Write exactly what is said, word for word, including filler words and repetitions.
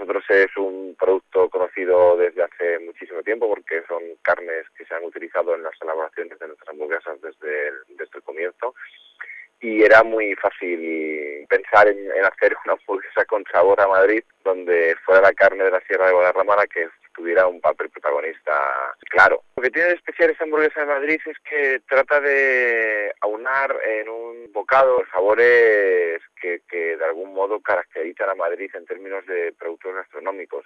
nosotros es un producto conocido desde hace muchísimo tiempo porque son carnes que se han utilizado en las elaboraciones de nuestras hamburguesas desde el, desde el comienzo. Y era muy fácil pensar en, en hacer una hamburguesa con sabor a Madrid, donde fuera la carne de la Sierra de Guadarrama la que tuviera un papel protagonista claro. Lo que tiene de especial esta hamburguesa de Madrid es que trata de aunar en un bocado sabores que, que de algún modo caracterizan a Madrid en términos de productos gastronómicos.